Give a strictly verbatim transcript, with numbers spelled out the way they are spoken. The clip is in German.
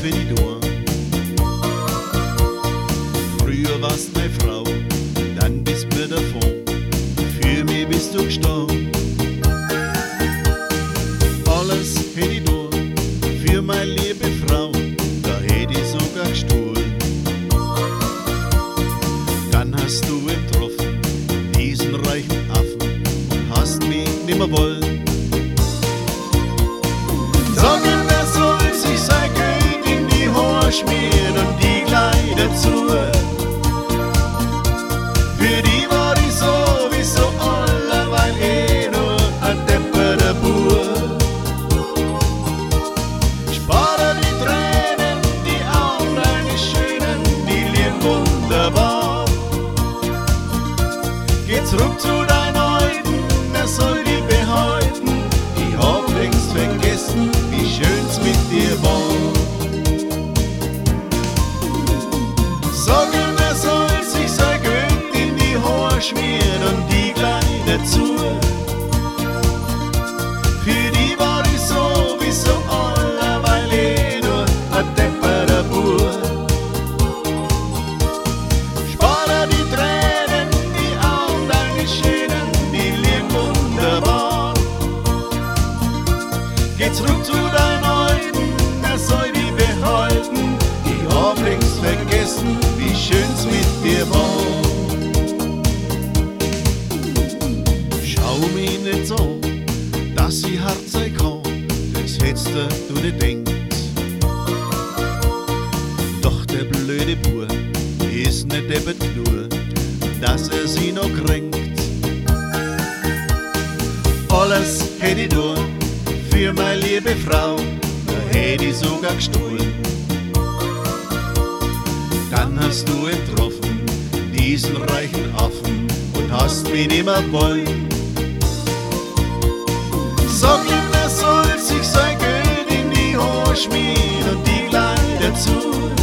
für die Dur. Früher warst meine Frau, dann bist mir davon. Für mich bist du gestorben. Alles hätt ich durch, für meine liebe Frau, da hätt ich sogar gestohlen. Dann hast du ihn getroffen, diesen reichen Affen, und hast mich nimmer wollen. Sag ihm, wer soll sich sein Geld in die Haare schmieren und die Kleider zu. Für die war ich sowieso alle, weil eh nur ein depperter Bub. Spare die Tränen, die Augen deines Schönen, die liegen wunderbar. Geh zurück zu deinen Leuten, wer soll die behalten? Ich hab längst vergessen, wie schön's mit dir war. Sag ihm, wer soll sich sein Geld in die Haare schmieren und die Kleider zu. Für die war ich sowieso alle, weil eh nur ein depperter Bub. Spare die Tränen, die Augen deines Schönen, die liegen wunderbar. Geh zurück zu deinen Leuten, wer soll die behalten? Ich hab längst vergessen, wie schön's mit dir war. Schau mich nicht so, dass ich hart sein kann, das hättest du nicht denkt. Doch der blöde Bub ist nicht deppert nur, dass er sie noch kränkt. Alles hätt ich durch, für meine liebe Frau, da hätt ich sogar gestohlen. Dann hast du ihn getroffen, diesen reichen Affen, und hast mich nimmer wollen. Sag ihm, er soll sich sein Geld in die Haare schmieren und die Kleider zu.